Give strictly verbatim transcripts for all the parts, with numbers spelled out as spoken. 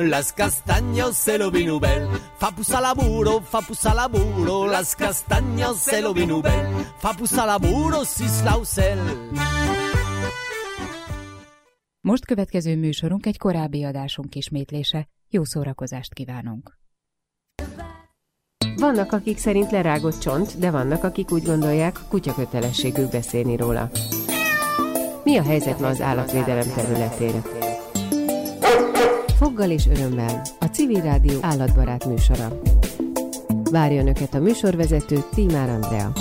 las castañas se lo vino bel, fa pusa laburo, fa pusa laburo, las castañas se lo vino bel, fa pusa laburo, sziszlauszel. Most következő műsorunk egy korábbi adásunk ismétlése. Jó szórakozást kívánunk! Vannak, akik szerint lerágott csont, de vannak, akik úgy gondolják, kutya kötelességük beszélni róla. Mi a helyzet ma az állatvédelem területén? Foggal és örömmel a Civil Rádió állatbarát műsora. Várja Önöket a műsorvezető Tímár Andrea.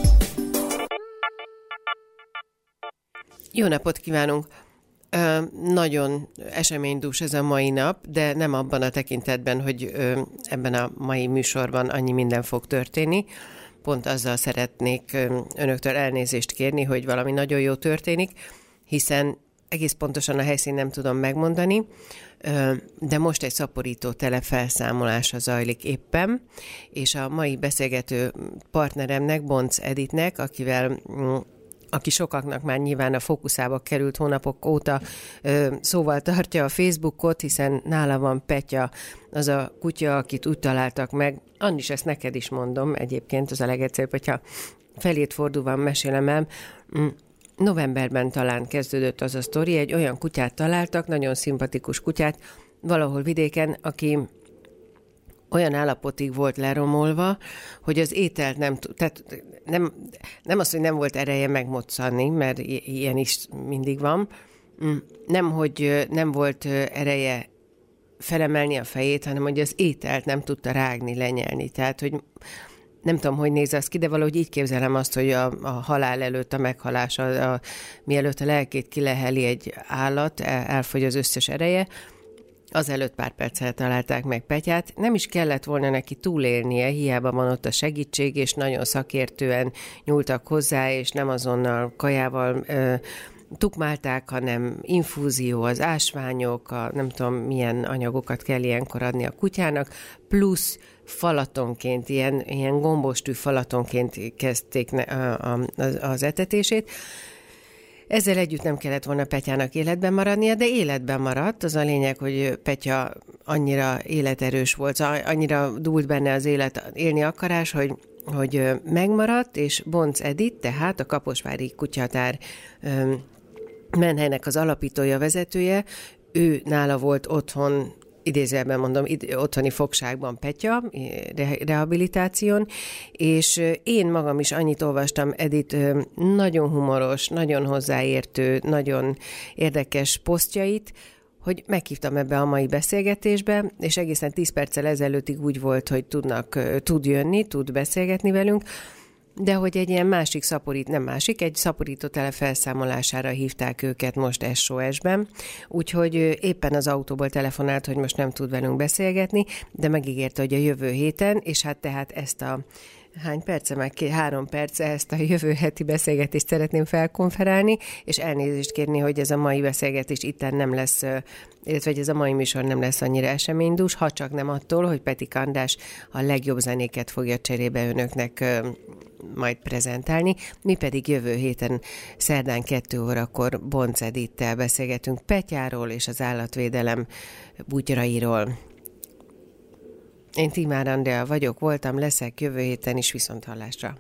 Jó napot kívánunk! Ö, nagyon eseménydús ez a mai nap, de nem abban a tekintetben, hogy ö, ebben a mai műsorban annyi minden fog történni. Pont azzal szeretnék ö, önöktől elnézést kérni, hogy valami nagyon jó történik, hiszen egész pontosan a helyszínt nem tudom megmondani, ö, de most egy szaporító tele felszámolása zajlik éppen, és a mai beszélgető partneremnek, Bonc Editnek, akivel... Mm, aki sokaknak már nyilván a fókuszába került hónapok óta ö, szóval tartja a Facebookot, hiszen nála van Petya, az a kutya, akit úgy találtak meg. Annis, ezt neked is mondom, egyébként az a legegyszerűbb, hogyha felét fordulva mesélem el. Novemberben talán kezdődött az a sztori, egy olyan kutyát találtak, nagyon szimpatikus kutyát, valahol vidéken, aki olyan állapotig volt leromolva, hogy az ételt nem, tehát nem, nem az, hogy nem volt ereje megmoczani, mert ilyen is mindig van, nem, hogy nem volt ereje felemelni a fejét, hanem hogy az ételt nem tudta rágni, lenyelni. Tehát, hogy nem tudom, hogy néz az ki, de valahogy így képzelem azt, hogy a, a halál előtt, a meghalás, a, a, mielőtt a lelkét kileheli egy állat, el, elfogy az összes ereje, azelőtt pár perccel találták meg Petyát. Nem is kellett volna neki túlélnie, hiába van ott a segítség, és nagyon szakértően nyúltak hozzá, és nem azonnal kajával ö, tukmálták, hanem infúzió, az ásványok, a, nem tudom milyen anyagokat kell ilyenkor adni a kutyának, plusz falatonként, ilyen, ilyen gombostű falatonként kezdték ne, a, a, az, az etetését. Ezzel együtt nem kellett volna Petyának életben maradnia, de életben maradt. Az a lényeg, hogy Petya annyira életerős volt, annyira dúlt benne az élet, élni akarás, hogy, hogy megmaradt, és Bonc Edit, tehát a Kaposvári Kutyatár menhelynek az alapítója, vezetője, ő nála volt otthon, idézőjelben mondom, otthoni fogságban Petya, rehabilitáción, és én magam is annyit olvastam Edit nagyon humoros, nagyon hozzáértő, nagyon érdekes posztjait, hogy meghívtam ebbe a mai beszélgetésbe, és egészen tíz perccel ezelőttig úgy volt, hogy tudnak, tud jönni, tud beszélgetni velünk, de hogy egy ilyen másik szaporít, nem másik, egy szaporító tele felszámolására hívták őket most es o es-ben, úgyhogy éppen az autóból telefonált, hogy most nem tud velünk beszélgetni, de megígérte, hogy a jövő héten, és hát tehát ezt a hány perce, már két, három perce ezt a jövő heti beszélgetést szeretném felkonferálni, és elnézést kérni, hogy ez a mai beszélgetés itten nem lesz, illetve hogy ez a mai műsor nem lesz annyira eseménydús, ha csak nem attól, hogy Petika András a legjobb zenéket fogja cserébe önöknek majd prezentálni. Mi pedig jövő héten szerdán kettő órakor Bonc Edittel beszélgetünk Petyáról és az állatvédelem bugyrairól. Én Tímár Andrea vagyok, voltam, leszek jövő héten is, viszonthallásra.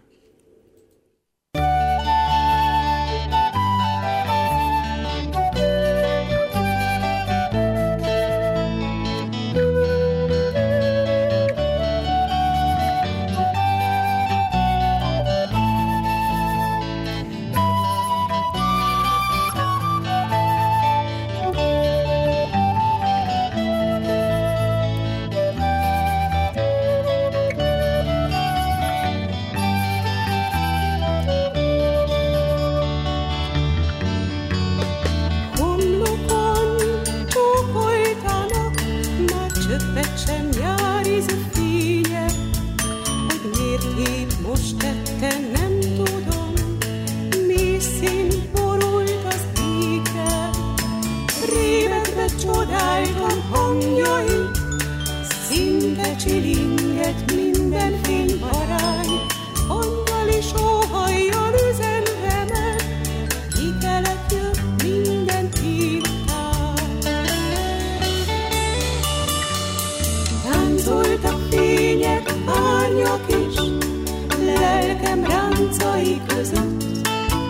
láncai között.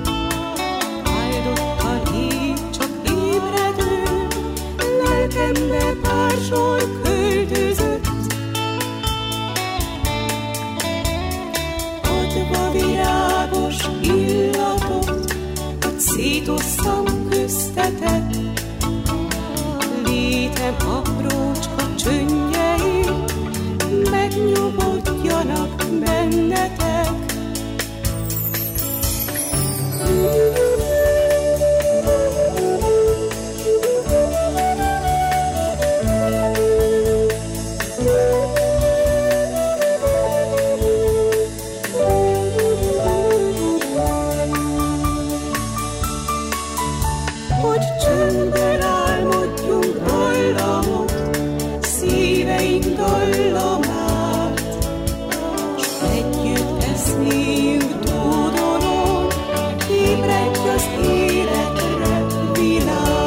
Áldott a híd, csak ébredő, lelkembe pár sor költözött. Adva virágos illatot, hogy szétosszam köztetek, létem aprócska csöndjei, megnyugodjanak bennetek. Hogy csöndben álmodjunk dallamot, szíveink dallamát, s együtt eszméljünk dúdolón, ébredj az életre világ.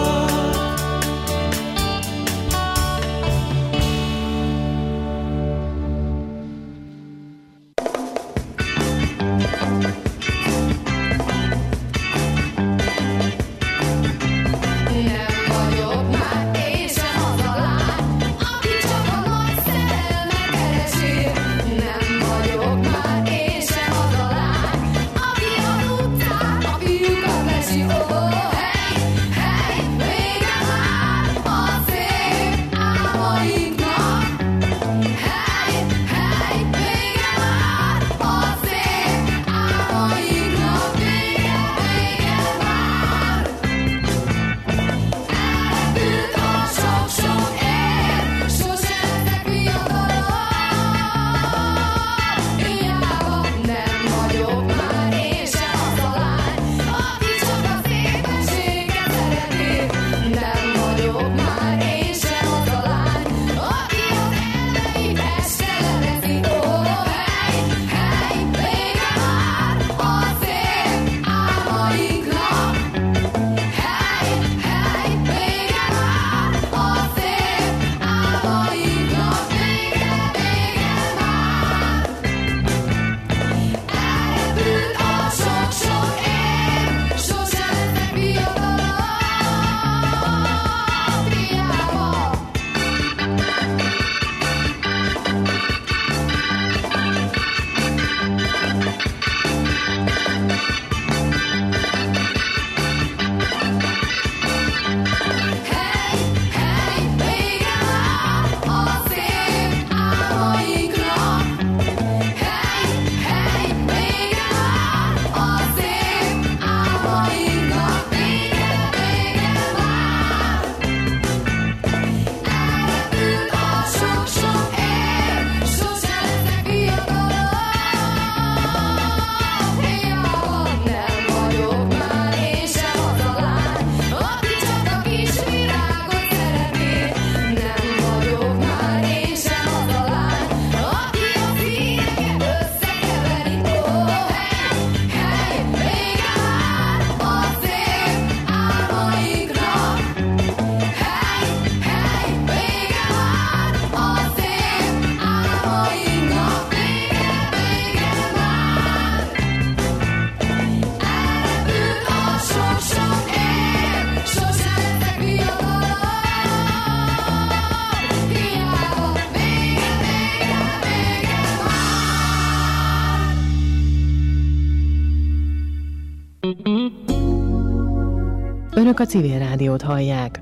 Önök a Civil Rádiót hallják.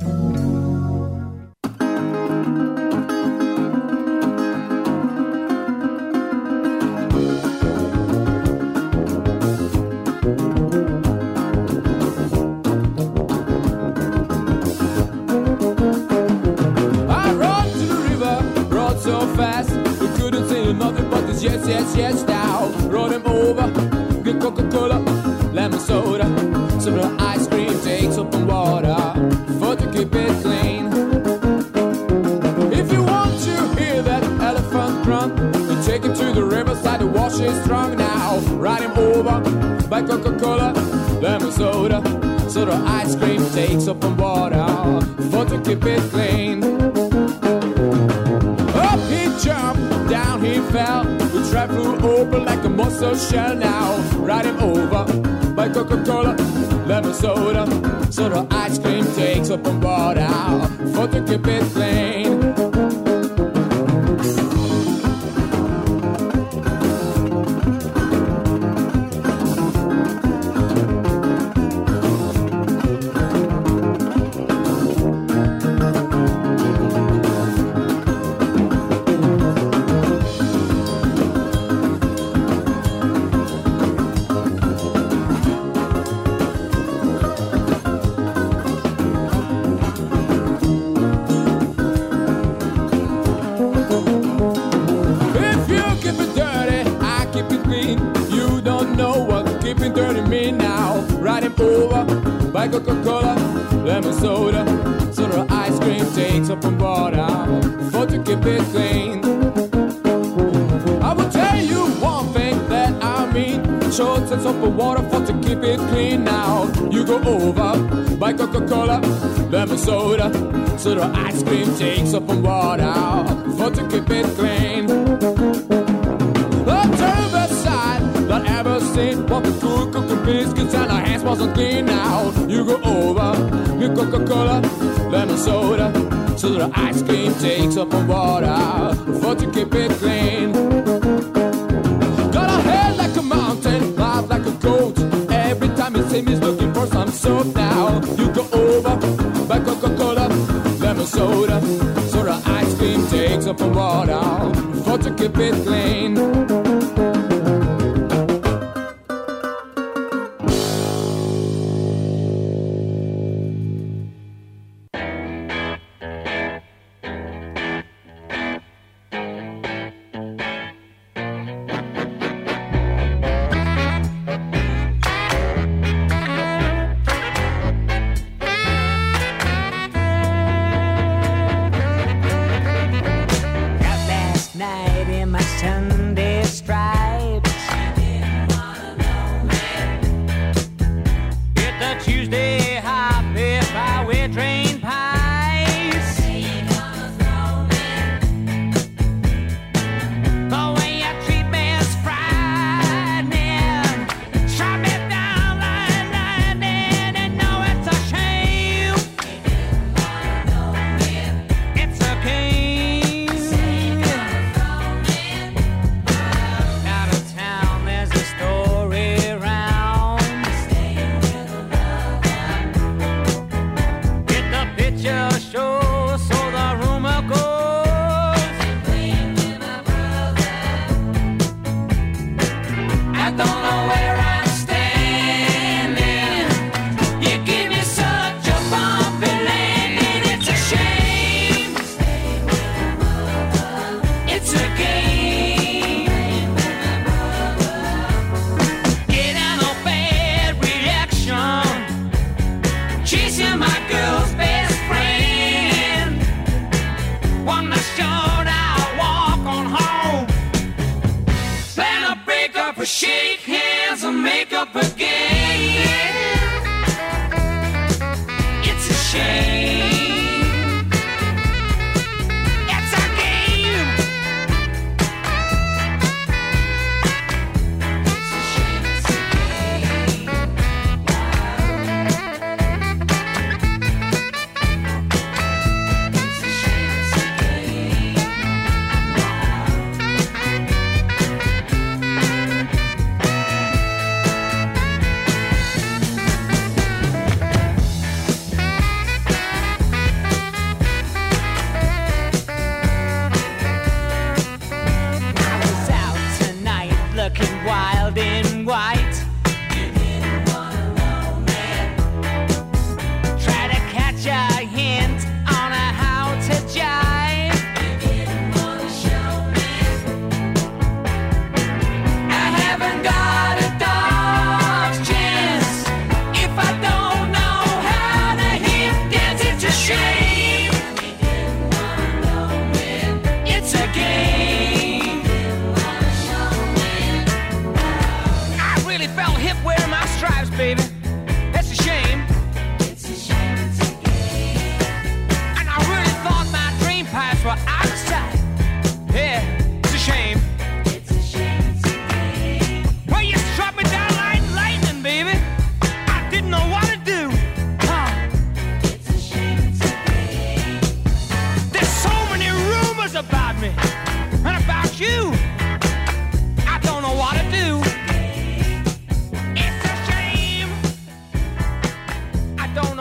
Yes, yes, yes, now roll him over, get Coca-Cola, lemon soda, some of the ice cream, take soap and water, for to keep it clean. If you want to hear that elephant grunt, then take him to the riverside to wash it strong now. Ride him over, buy Coca-Cola, lemon soda, so the ice cream, take soap and water, for to keep it clean. Up he jumped, down he fell, we traveled through open like a mussel shell now. Ride him over by Coca-Cola, lemon soda, so the ice cream takes up on water for to keep it clean. By Coca-Cola, lemon soda, so the ice cream takes up on water for to keep it clean. I will tell you one thing that I mean, short sense of water for to keep it clean now. You go over by Coca-Cola, lemon soda, so the ice cream takes up on water for to keep it clean. The turbo side that ever seen, what the cool cooking biscuits and our hands wasn't clean now. You go over with Coca-Cola, lemon soda, so the ice cream takes up on water for to keep it clean. Got a head like a mountain, mouth like a goat. Every time you see me, he's looking for some soap now. You go over by Coca-Cola, lemon soda, so the ice cream takes up on water for to keep it clean.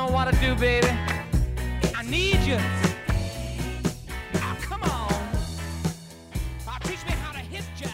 know what to do, baby. I need you. Oh, come on. Oh, teach me how to hip jive.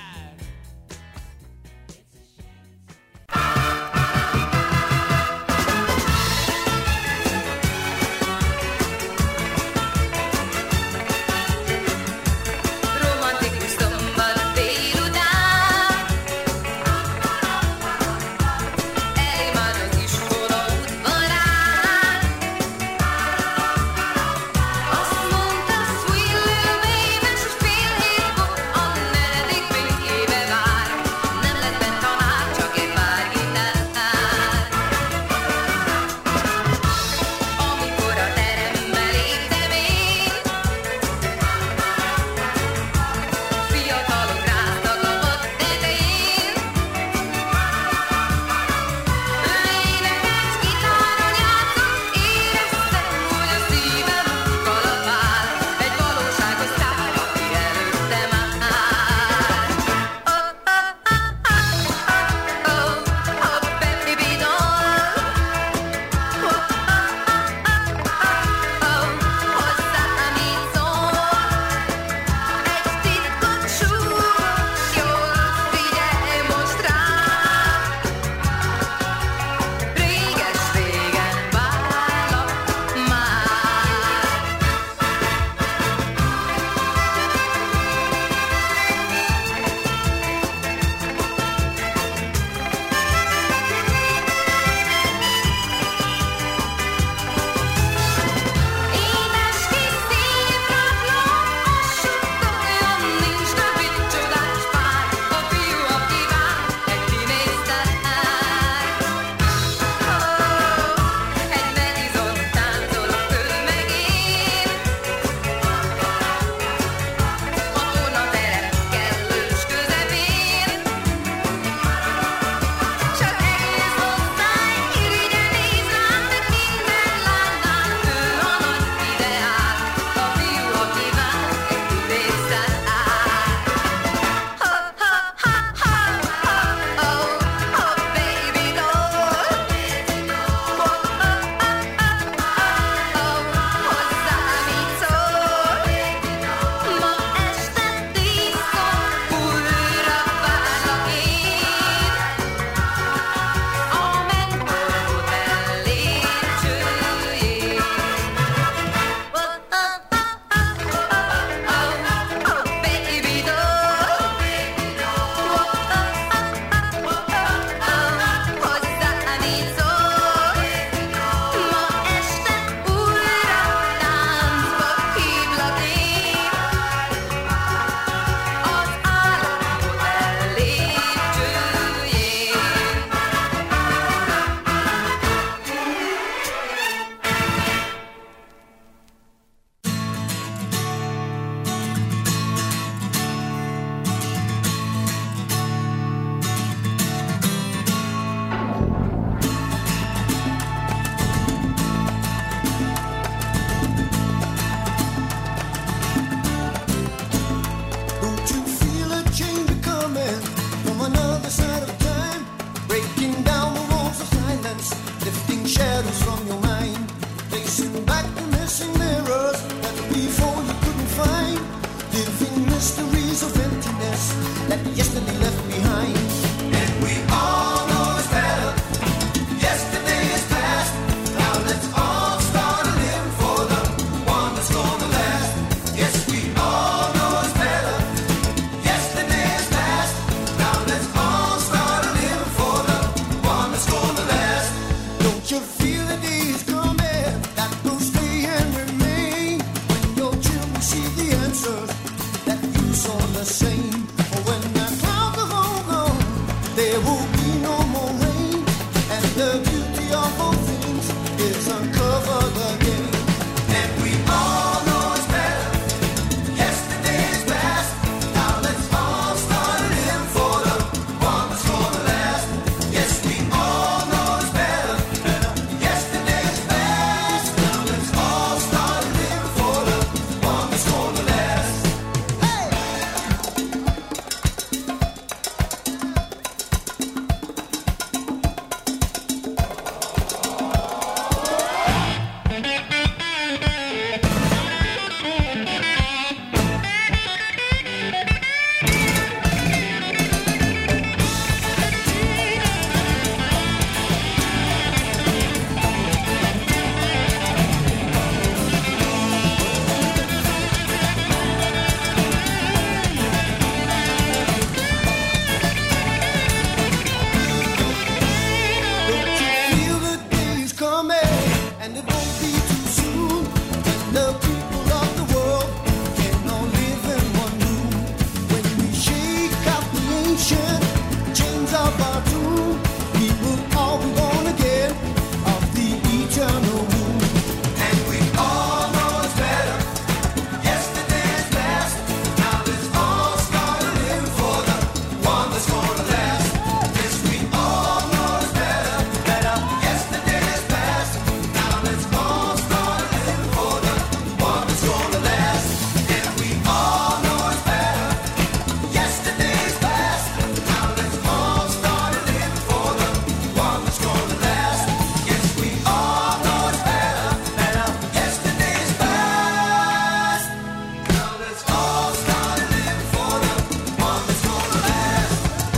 And it won't be too soon when the people of the world can all live in one room. When we shake out the ancient chains of our doom, we will all be born again of the eternal womb. And we all know it's better. Yesterday is past. Now let's all start living for the one that's gonna last. Yes, we all know it's better. Better. Yesterday is past. Now let's all start living for the one that's gonna last. And we all know it's better. Yesterday is past. Now let's all start living for the one that's gonna last. Yes, we all know it's better. Better. Yesterday is past. Now let's all start living for the one that's gonna last.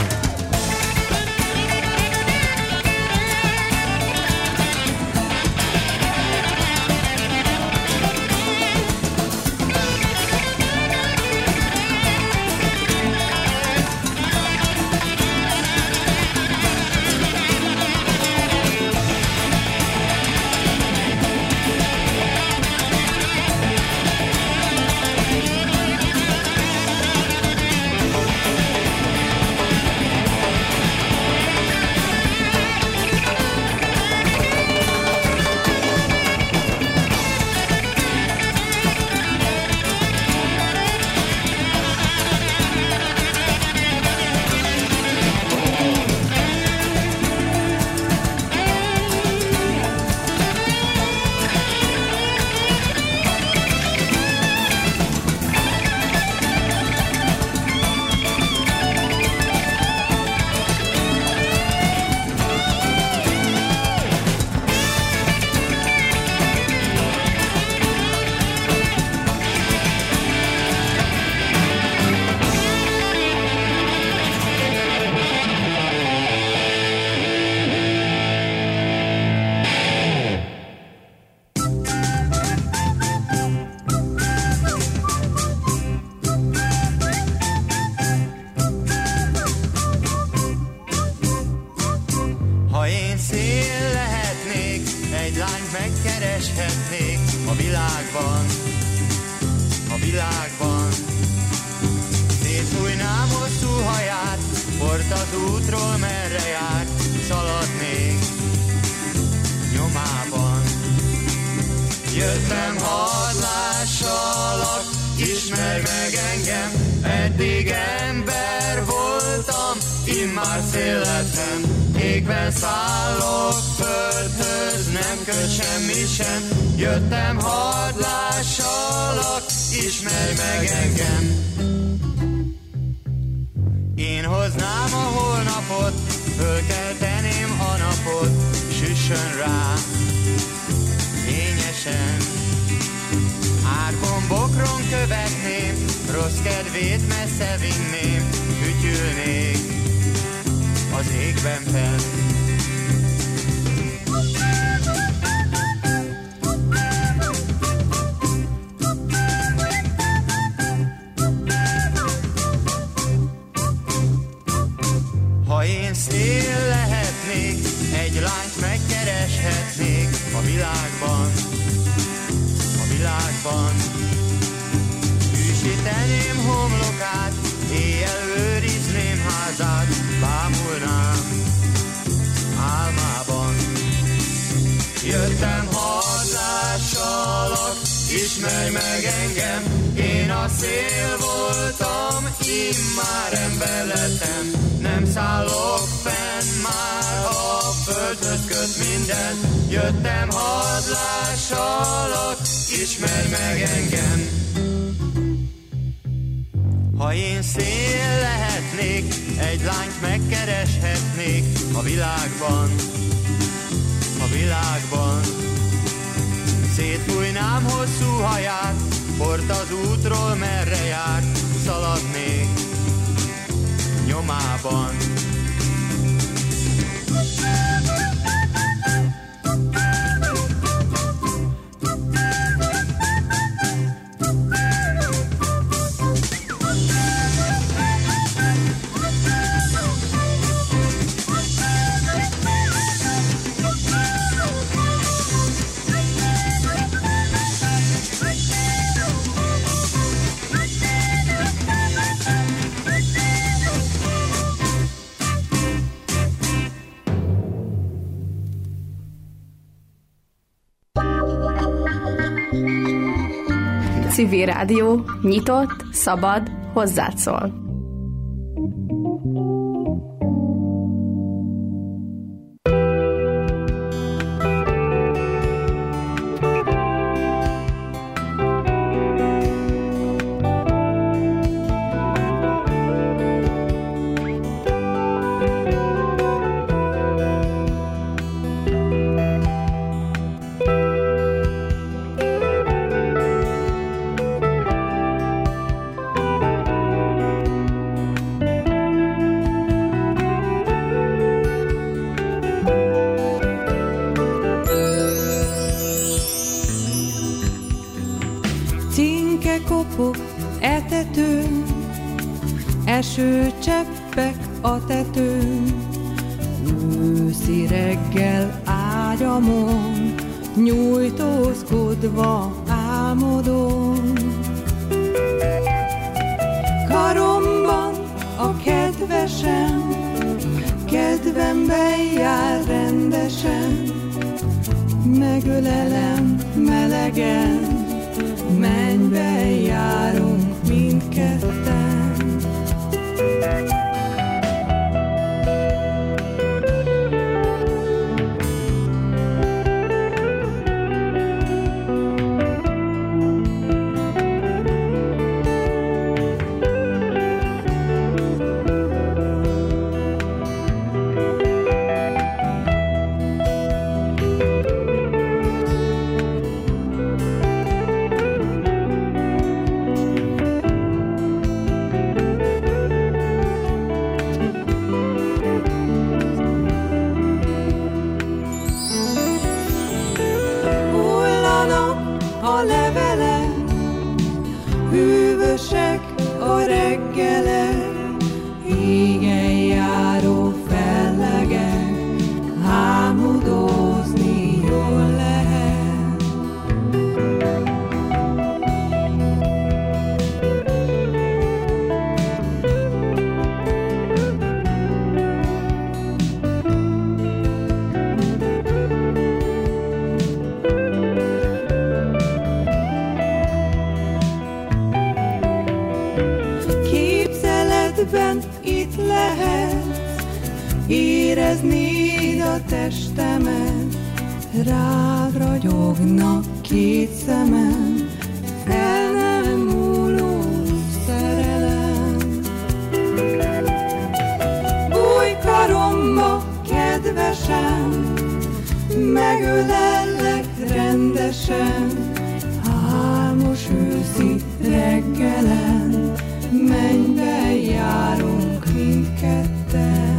Ha én szél lehetnék, egy lányt megkereshetnék a világban, a világban. Szétfújnám hosszú haját, port az útról merre jár, szaladnék nyomában. Jöttem, hadd lássalak, ismerj meg engem, eddig ember voltam, immár szél lettem. Égben szállok, földhöz nem köt semmi sem. Jöttem, hadd lássalak, ismerj meg engem. Én hoznám a holnapot, fölkelteném a napot, süssön rá fényesen. Árkon bokron követném, rossz kedvét messze vinném, fütyülnék az égben fenn. Ha én szél lehetnék, egy lányt megkereshetnék a világban, a világban. Hűsíteném homlokát, éjjel őrizném házát, bámulnám álmában. Jöttem, hadd lássalak, ismerj meg engem, én a szél voltam, immár ember lettem. Nem szállok fenn, már a földhöz köt minden. Jöttem, hadd lássalak, ismerj meg engem. Ha én szél lehetnék, egy lányt megkereshetnék a világban, a világban. Szétfújnám hosszú haját, port az útról merre jár, szaladnék nyomában. Civil Rádió, nyitott, szabad, hozzád szól. Etetőn, esőcseppek a tetőn, őszi reggel ágyamon, nyújtózkodva álmodom. Karomban a kedvesem, kedvemben jár rendesen, megölelem melegen, mennyben járunk mindketten. Itt lehetsz, éreznéd a testemet, rád ragyognak két szemem, el nem múló szerelem. Bújj karomba, kedvesem, megölellek rendesen, álmos őszi reggelen, mennyben járunk mindketten.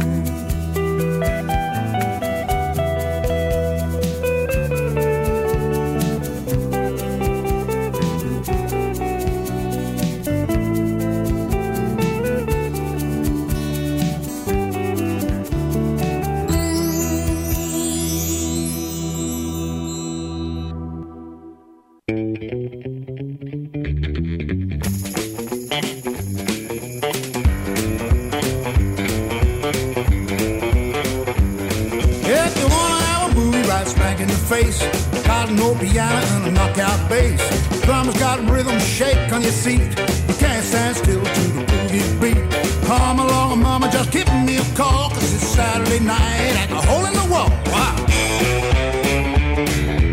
No piano and a knockout bass. Drummer's got rhythm, shake on your seat. You can't stand still to the boogie beat. Come along, mama, just give me a call, 'cause it's Saturday night at the